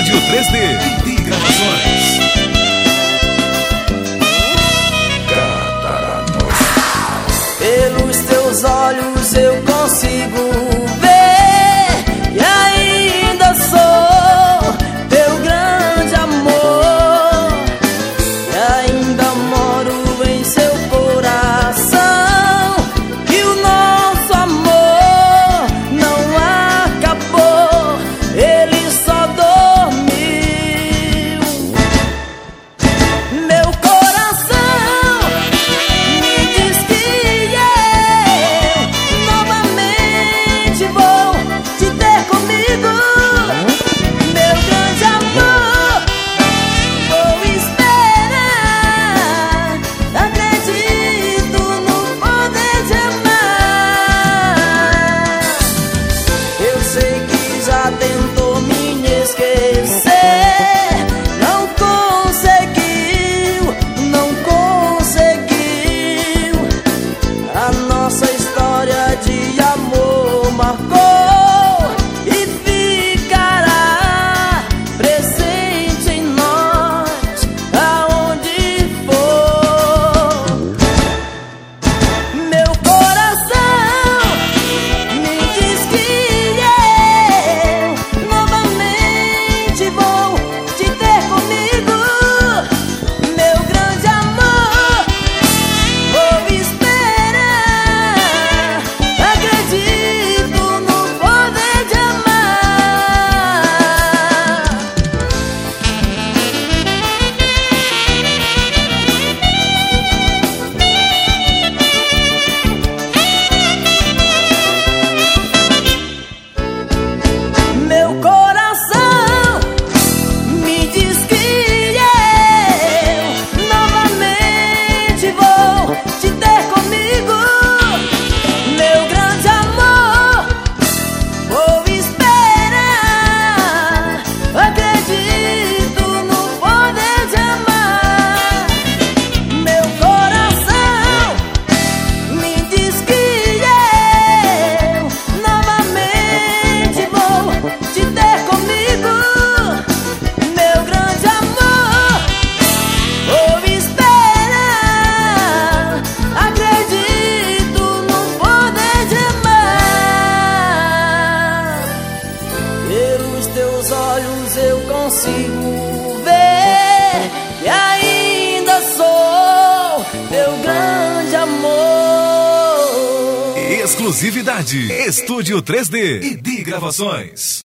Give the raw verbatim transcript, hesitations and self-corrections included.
Estúdio três D e D Gravações. Pelos teus olhos eu consigo ver e ainda sou teu grande amor, e ainda moro em seu coração, e o nosso amor não acabou, ele só dormiu. Meu coração me diz que vou te ter comigo, meu grande amor. Vou esperar, acredito no poder de amar. Eu sei que já tentou me esquecer, não conseguiu, não conseguiu. A nossa história de amor marcou e ficará presente em nós aonde for. Meu coração me diz que eu novamente vou te ter comigo, meu grande amor. Vou esperar, acredito no poder de amar. Meu coração me diz que eu novamente vou te ter comigo, meu grande amor. Vou esperar, acredito no poder de amar. Meu coração me diz que eu novamente vou te ter comigo, meu grande amor. Vou esperar, acredito no poder de amar. Pelos teus olhos eu consigo ver e ainda sou teu grande amor. Exclusividade Estúdio três D e D Gravações.